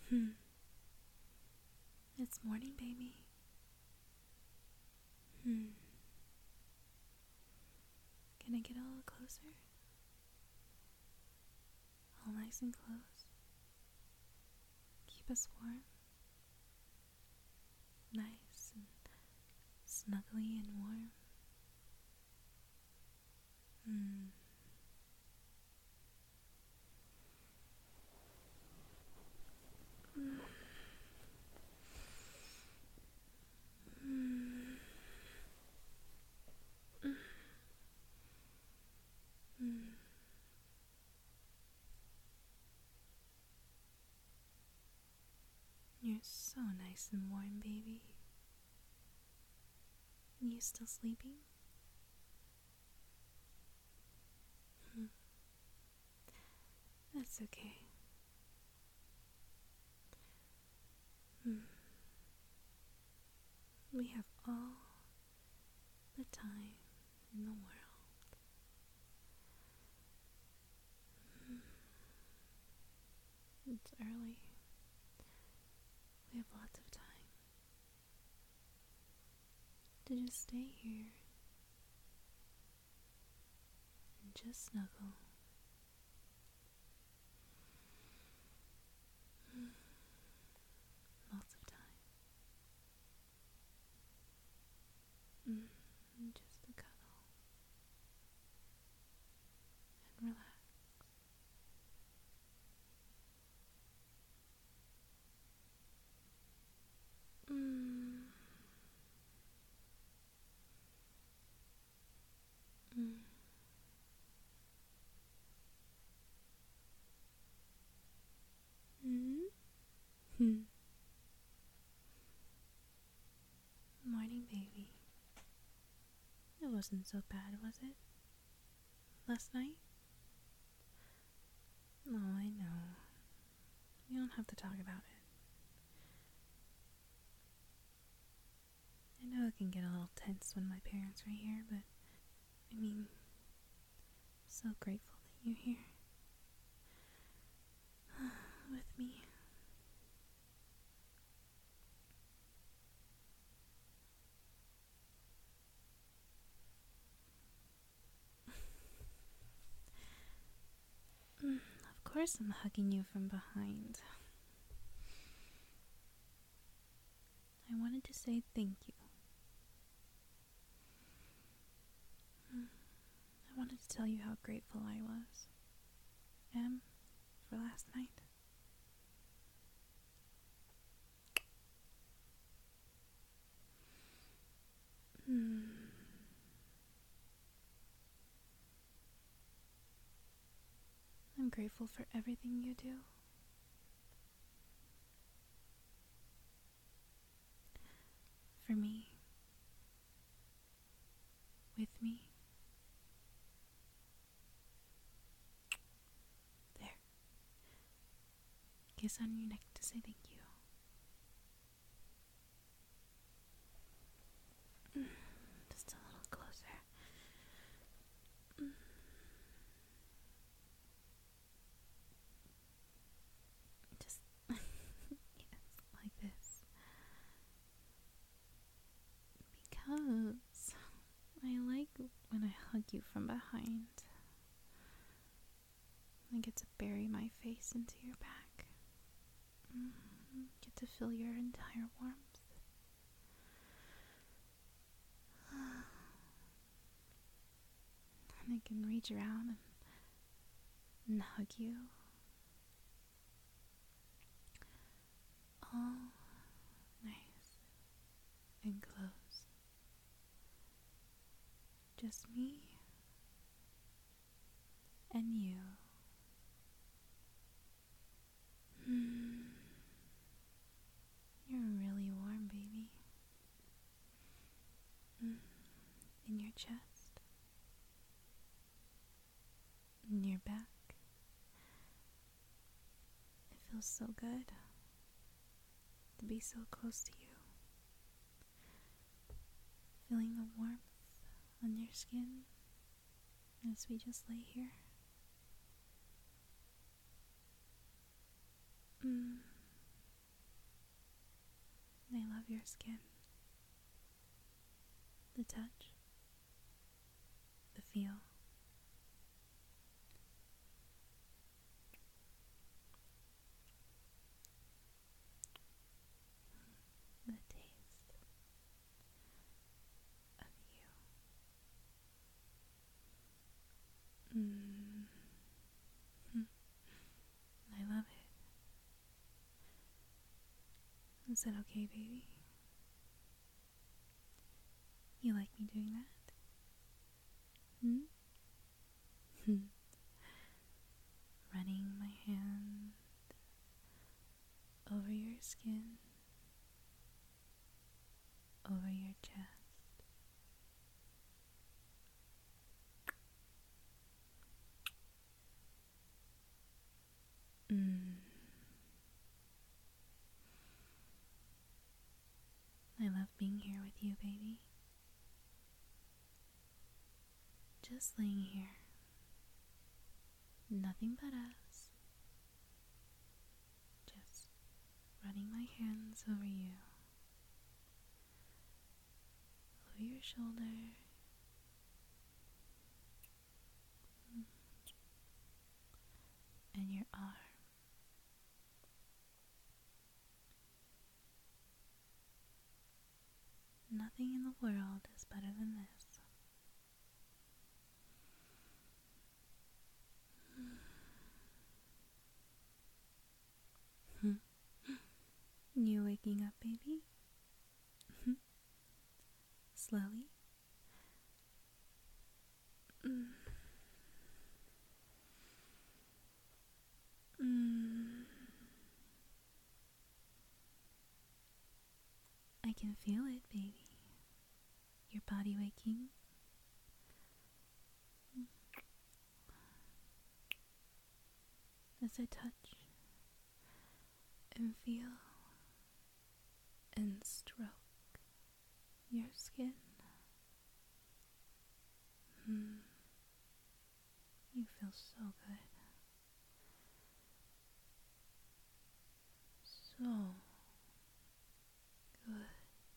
Hmm. It's morning, baby. Hmm. Can I get a little closer? All nice and close. Keep us warm. Nice and snuggly and warm. Hmm. Mm. Mm. Mm. You're so nice and warm, baby. You still sleeping? Hmm. That's okay. Hmm. We have all the time in the world. Hmm. It's early. We have lots of time to just stay here and just snuggle. Hmm. Lots of time. Just to cuddle and relax. Mm. Mm. Mm. Hmm. Morning, baby. It wasn't so bad, was it? Last night? No, I know. You don't have to talk about it. I know it can get a little tense when my parents are here, but I mean, I'm so grateful that you're here with me. Of course, I'm hugging you from behind. I wanted to say thank you. I wanted to tell you how grateful I am for last night. I'm grateful for everything you do. For me. With me. There. Kiss on your neck to say thank you. Just a little closer. Just, yes, like this. Because I like when I hug you from behind. I get to bury my face into your back. Get to feel your entire warmth. And I can reach around and hug you. All nice and close. Just me and you. You're really warm, baby. In your chest. In your back. It feels so good to be so close to you. Feeling the warmth on your skin as we just lay here. of your skin. The touch, the feel, the taste of you. Mm. I love it. Is that okay, baby? You like me doing that? Running my hand over your skin, over your chest. I love being here with you, baby. Just laying here. Nothing but us. Just running my hands over you. Over your shoulder. And your arm. Nothing in the world is better than this. You waking up, baby? Slowly? I can feel it, baby. Your body waking. As I touch and feel and stroke your skin. You feel so good. So good.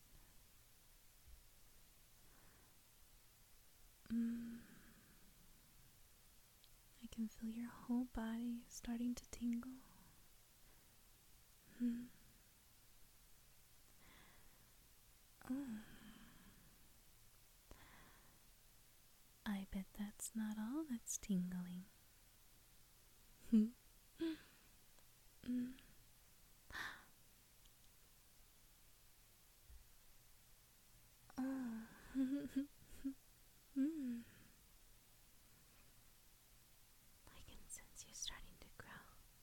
I can feel your whole body starting to tingle. I bet that's not all that's tingling. I can sense you starting to grow.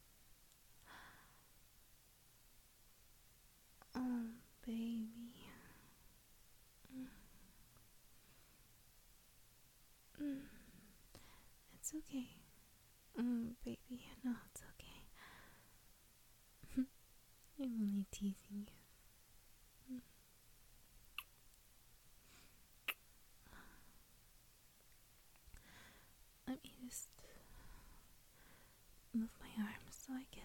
Oh, baby. It's okay. Baby, no, it's okay. I'm only teasing you. Let me just move my arms so I can.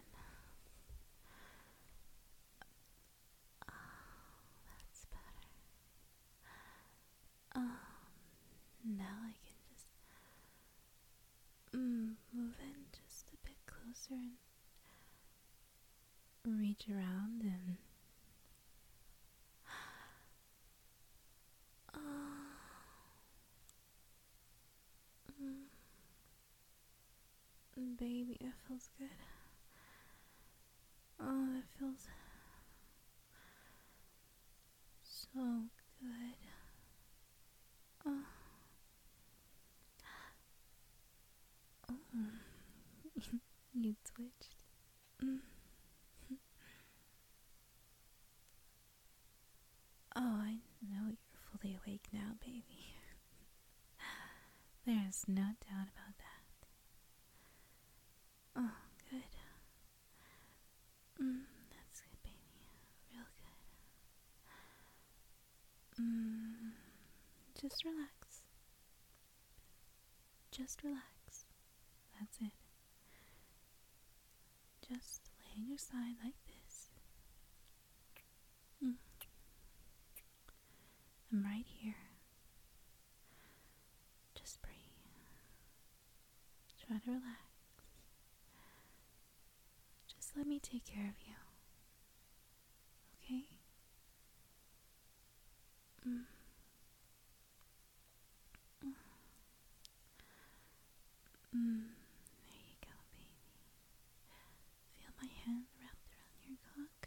Oh, that's better. Now I can just move in just a bit closer and reach around and baby, that feels good. Oh, that feels so good. Oh, you twitched. Oh, I know you're fully awake now, baby. There's no doubt about that. Oh, good. That's good, baby. Real good. Just relax. Just relax. That's it. Just lay on your side like this. I'm right here. Just breathe. Try to relax. Just let me take care of you. Okay? Mm. There you go, baby. Feel my hand wrapped around your cock.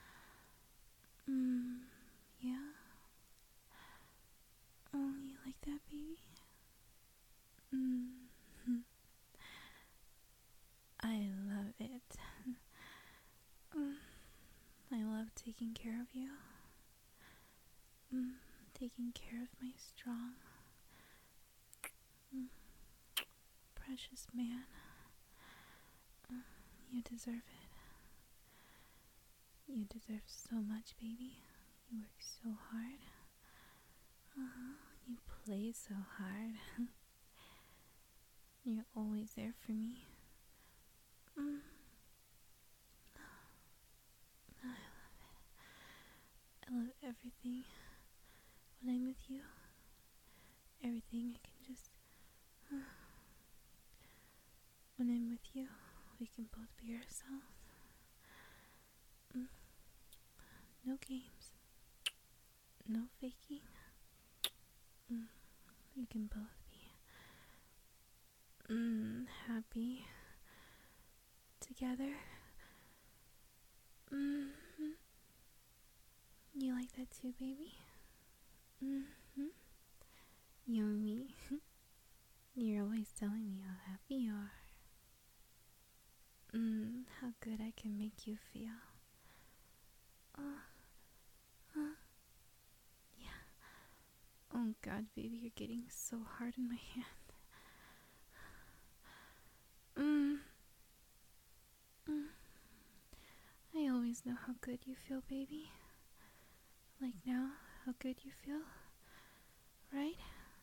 Yeah. Oh, you like that, baby? I love it. I love taking care of you. Taking care of my strong, precious man. You deserve it. You deserve so much, baby. You work so hard. You play so hard. You're always there for me. I love it. I love everything when I'm with you. Everything I can just... When I'm with you, we can both be ourselves. No games. No faking. We can both be happy together. You like that too, baby? You and me. You're always telling me how happy you are. How good I can make you feel. Yeah. Oh God, baby, you're getting so hard in my hand. I always know how good you feel, baby. Like now, how good you feel, right?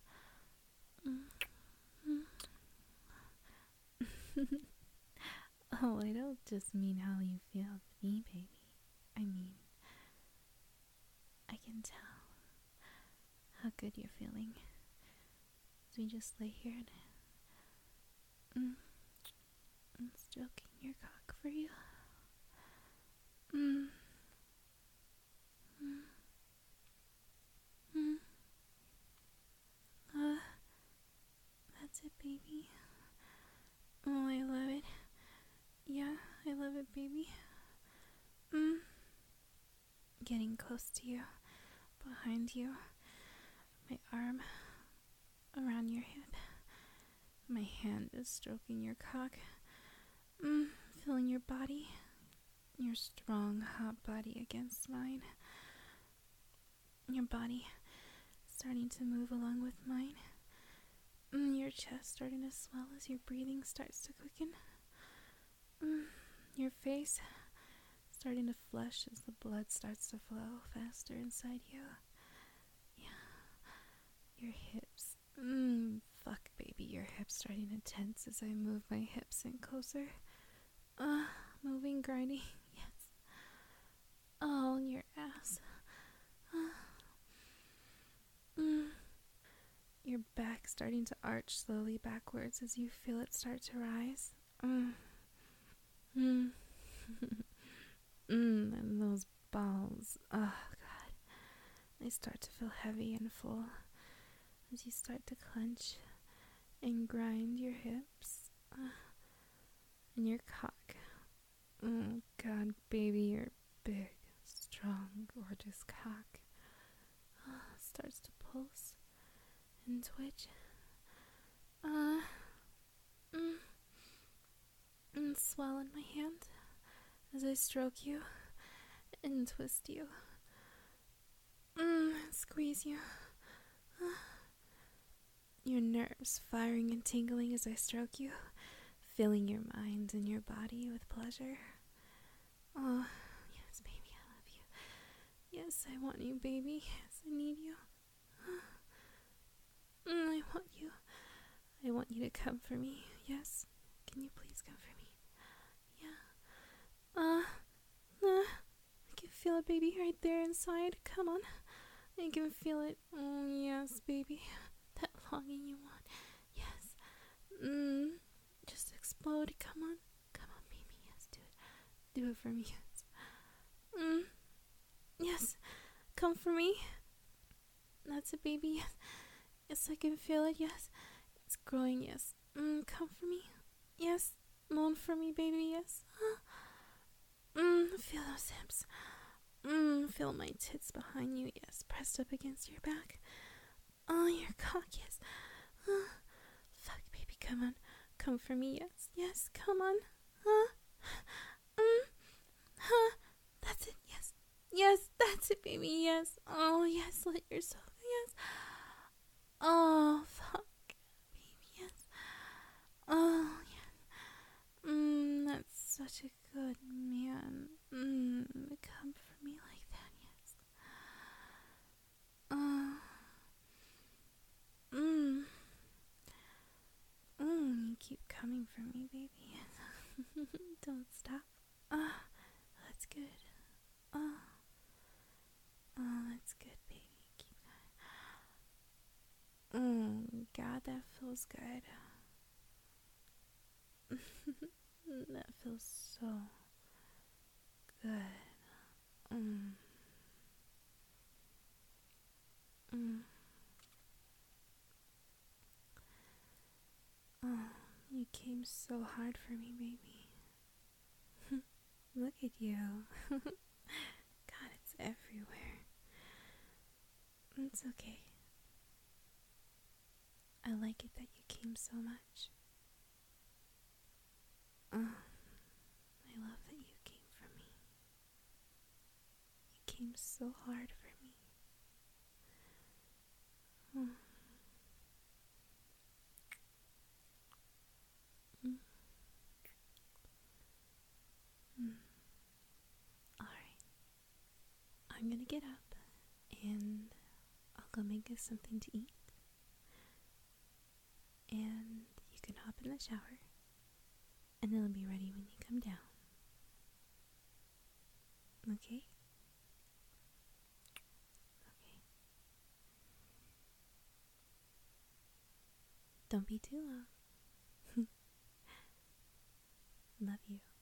Oh, I don't just mean how you feel with me, baby. I mean, I can tell how good you're feeling as we just lay here and stroking your cock for you. That's it, baby. Oh, I love it. Yeah, I love it, baby. Getting close to you, behind you, my arm around your hip. My hand is stroking your cock. Feeling your body, your strong, hot body against mine. Your body starting to move along with mine. Your chest starting to swell as your breathing starts to quicken. Your face starting to flush as the blood starts to flow faster inside you. Yeah. Your hips. Fuck, baby. Your hips starting to tense as I move my hips in closer. Moving, grinding. Yes. Oh, your ass. Your back starting to arch slowly backwards as you feel it start to rise. And those balls. Oh, God. They start to feel heavy and full as you start to clench and grind your hips and your cock. Oh, God, baby, your big, strong, gorgeous cock starts to pulse and twitch. And swell in my hand as I stroke you and twist you. Squeeze you. Your nerves firing and tingling as I stroke you, filling your mind and your body with pleasure. Oh, yes, baby, I love you. Yes, I want you, baby. Yes, I need you. I want you. I want you to come for me. Yes? Can you please come for me? Yeah. I can feel it, baby, right there inside. Come on. I can feel it. Oh, yes, baby. That longing you want. Yes. Just explode. Come on. Come on, baby. Yes, do it. Do it for me. Yes. Yes. Come for me. That's it, baby. Yes. Yes, I can feel it. Yes. It's growing. Yes. Come for me. Yes. Moan for me, baby. Yes. Feel those hips. Feel my tits behind you. Yes. Pressed up against your back. Oh, your cock. Yes. Fuck, baby. Come on. Come for me. Yes. Yes. Come on. That's it. Yes. Yes. That's it, baby. Yes. Oh, yes. Let yourself. Yes. Oh, fuck, baby. Yes. Oh, yeah. That's such a good man. Come for me like that. Yes. Mm. You keep coming for me, baby. Don't stop. That's good. That's good, baby. Keep going. God, that feels good. That feels so good. Mm. Mm. Oh, you came so hard for me, baby. Look at you. God, it's everywhere. It's okay. I like it that you came so much. I love that you came for me. You came so hard for me. Mm. Mm. Mm. Alright. I'm gonna get up and I'll go make us something to eat. And you can hop in the shower and it'll be ready when you come down. Okay? Okay. Don't be too long. Love you.